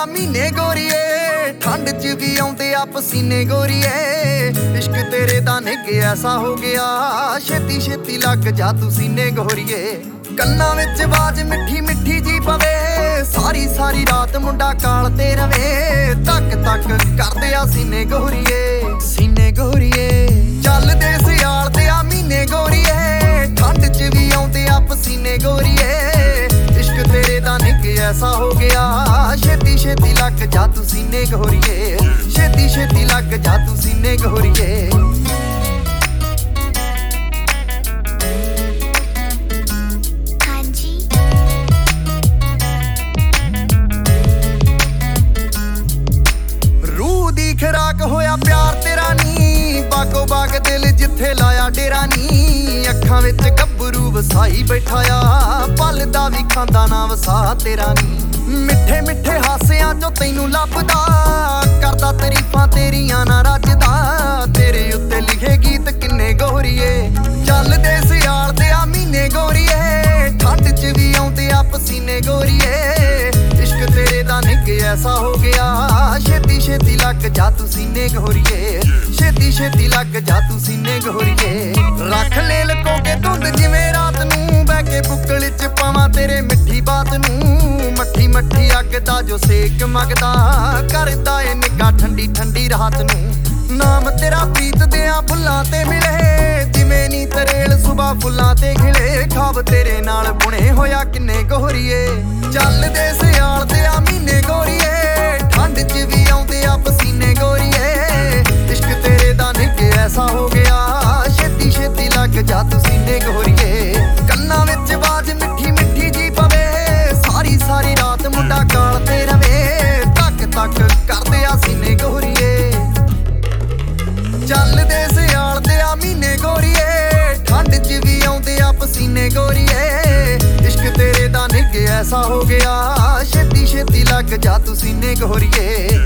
ਮਹੀਨੇ ਗੋਰੀਏ, ਠੰਡ ਚ ਵੀ ਆਉਂਦੇ ਆ ਪਸੀਨੇ ਗੋਰੀਏ। ਇਸ਼ਕ ਤੇਰੇ ਦਾ ਨਿੱਘ ਐਸਾ ਹੋ ਗਿਆ, ਛੇਤੀ ਛੇਤੀ ਲੱਗ ਜਾ ਤੂੰ ਸੀਨੇ ਗੋਰੀਏ। ਕੰਨਾਂ ਵਿੱਚ ਆਵਾਜ਼ ਮਿੱਠੀ ਮਿੱਠੀ ਜੀ ਪਵੇ, ਸਾਰੀ ਸਾਰੀ ਰਾਤ ਮੁੰਡਾ ਕਾਲ ਤੇ ਰਵੇ। ਤੱਕ ਤੱਕ ਕਰਦੇ ਆ ਸੀਨੇ ਗੋਰੀਏ, ਸੀਨੇ ਗੋਰੀਏ। ਚੱਲਦੇ ਸਿਆਲ ਦੇ ਆ ਮਹੀਨੇ ਗੋਰੀਏ, ਠੰਡ ਚ ਵੀ ਆਉਂਦੇ ਆ ਪਸੀਨੇ ਗੋਰੀਏ। ਇਸ਼ਕ ਤੇਰੇ ਦਾ ਨਿੱਘ ਐਸਾ ਹੋ ਗਿਆ, ਛੇਤੀ ਛੇਤੀ ਲੱਗ ਜਾ ਤੂੰ ਸੀਨੇ ਗੋਰੀਏ। ਛੇਤੀ ਛੇਤੀ ਲੱਗ ਜਾ ਤੂੰ ਸੀਨੇ ਗੋਰੀਏ। ਖਰਾਕ ਹੋਇਆ ਪਿਆਰ ਤੇਰਾ ਨੀ, ਬਾਗੋ ਬਾਗ ਦਿਲ ਜਿੱਥੇ ਲਾਇਆ ਡੇਰਾ ਨੀ। ਅੱਖਾਂ ਵਿੱਚ ਗੱਭਰੂ ਵਸਾਈ ਬੈਠਾ ਆ, ਪਲ ਦਾ ਵੀ ਖਾਂਦਾ ਨਾ ਵਸਾ ਤੇਰਾ ਨੀ। ਮਿੱਠੇ ਮਿੱਠੇ ਹਾਸਿਆਂ ਚੋਂ ਤੈਨੂੰ ਲੱਭਦਾ, ਕਰਦਾ ਤਾਰੀਫਾਂ ਤੇਰੀਆਂ ਨਾ ਰੱਜਦਾ। ਤੇਰੇ ਉੱਤੇ ਲਿਖੇ ਗੀਤ ਕਿੰਨੇ ਗੋਰੀਏ, ਚੱਲਦੇ ਸਿਆਲ ਦੇ ਆ ਮਹੀਨੇ ਗੋਰੀਏ। ਠੰਡ ਚ ਵੀ ਆਉਂਦੇ ਆ ਪਸੀਨੇ ਗੋਰੀਏ। ਇਸ਼ਕ ਤੇਰੇ ਦਾ ਨਿੱਘ ਐਸਾ ਹੋ ਗਿਆ, ਛੇਤੀ ਛੇਤੀ ਲੱਗ ਜਾ ਤੂੰ ਸੀਨੇ ਗੋਰੀਏ। ਛੇਤੀ ਛੇਤੀ ਲੱਗ ਜਾ ਤੂੰ ਸੀਨੇ ਗੋਰੀਏ। ਰੱਖ ਲੈ ਲਕੋ ਕੇ ਧੁੰਦ ਜਿਵੇਂ ਰਾਤ ਨੂੰ, ਬਹਿ ਕੇ ਬੁੱਕਲ ਚ ਪਾਵਾਂ ਤੇਰੇ ਮਿੱਠੀ ਬਾਤ ਨੂੰ। ਮੱਠੀ ਮੱਠੀ ਅੱਗ ਦਾ ਜੋ ਸੇਕ ਮਗਦਾ, ਕਰਦਾ ਏ ਨਿੱਘਾ ਠੰਡੀ ਠੰਡੀ ਰਾਤ ਨੂੰ। ਨਾਮ ਤੇਰਾ ਪ੍ਰੀਤ ਦਿਆਂ ਫੁੱਲਾਂ ਤੇ ਮਿਲੇ, ਜਿਵੇਂ ਨੀ ਤਰੇਲ ਸੁਬਾ ਫੁੱਲਾਂ ਤੇ ਖਿਲੇ। ਖਾਬ ਤੇਰੇ ਨਾਲ ਬੁਣੇ ਹੋਇਆ ਕਿੰਨੇ ਗੋਰੀਏ, ਚੱਲਦੇ ਸਿਆਲ ਦੇ ਆ ਮਹੀਨੇ ਗੋਰੀਏ। ਠੰਡ ਚ ਵੀ ਆਉਂਦੇ ਆ ਪਸੀਨੇ ਗੋਰੀਏ। ਇਸ਼ਕ ਤੇਰੇ ਦਾ ਨਿੱਘ ਐਸਾ ਹੋ ਗਿਆ, ਛੇਤੀ ਛੇਤੀ ਲੱਗ ਜਾ ਤੂੰ ਸੀਨੇ ਗੋਰੀਏ। ਕੰਨਾਂ ਵਿੱਚ ਆਵਾਜ਼ ਮਿੱਠੀ ਮਿੱਠੀ ਜੀ ਪਵੇ, ਸਾਰੀ ਸਾਰੀ ਰਾਤ ਮੁੰਡਾ ਕਾਲ ਤੇ ਰਵੇ। ਤੱਕ ਤੱਕ ਕਰਦੇ ਆ ਸੀਨੇ ਗੋਰੀਏ। ਚੱਲਦੇ ਸਿਆਲ ਦੇ ਆ ਮਹੀਨੇ ਗੋਰੀਏ, ਠੰਡ ਚ ਵੀ ਆਉਂਦੇ ਆ ਪਸੀਨੇ ਗੋਰੀਏ। ਇਸ਼ਕ ਤੇਰੇ ਦਾ ਨਿੱਘ ਐਸਾ ਹੋ ਗਿਆ, ਛੇਤੀ ਛੇਤੀ ਲੱਗ ਜਾ ਤੂੰ ਸੀਨੇ ਗੋਰੀਏ।